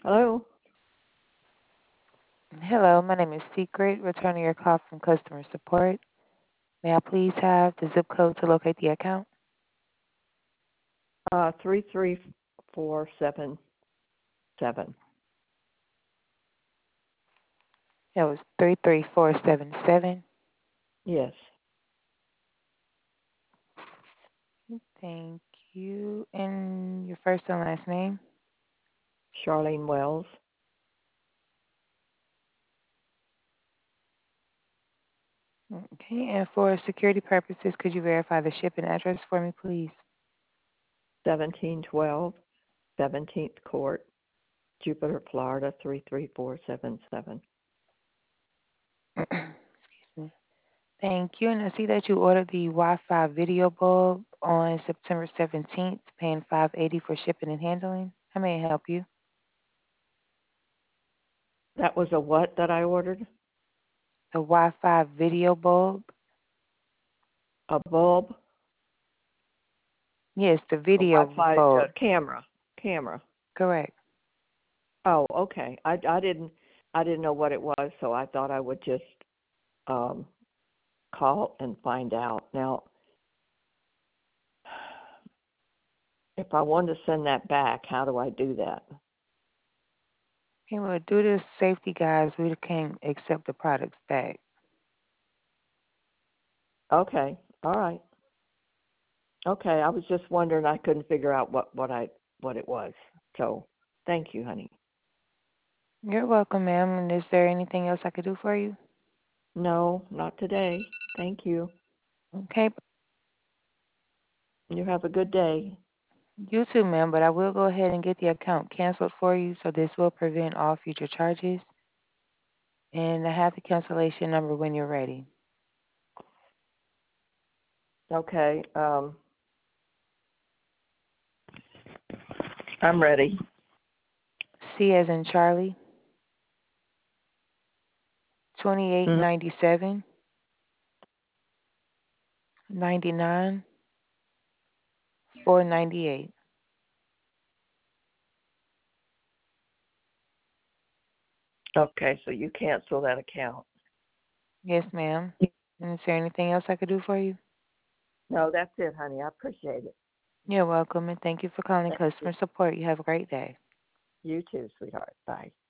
Hello? Hello, my name is Secret, returning your call from customer support. May I please have the zip code to locate the account? 33477. That was 33477. Yes. Thank you. And your first and last name? Charlene Wells. Okay, and for security purposes, could you verify the shipping address for me, please? 1712 17th Court, Jupiter, Florida 33477. Excuse me. Thank you. And I see that you ordered the Wi-Fi video bulb on September 17th, paying $580 for shipping and handling. How may I help you? That was a what that I ordered? The Wi-Fi video bulb? A bulb? Yes, the A video Wi-Fi bulb. camera. Camera. Correct. Oh, okay. I didn't know what it was, so I thought I would just um call and find out. Now, if I want to send that back, how do I do that? Okay, well, due to safety guys, we can't accept the products back. Okay. All right. Okay, I was just wondering. I couldn't figure out what it was. So, thank you, honey. You're welcome, ma'am. And is there anything else I could do for you? No, not today. Thank you. Okay, You have a good day. you too, ma'am. But I will go ahead and get the account canceled for you, so this will prevent all future charges. And I have the cancellation number when you're ready. Okay. I'm ready. C as in Charlie, Mhm. 2897 99 498. Okay, so you cancel that account. Yes, ma'am. And is there anything else I could do for you? No, that's it, honey. I appreciate it. You're welcome, and thank you for calling Thank you. customer support. You have a great day. You too, sweetheart. Bye.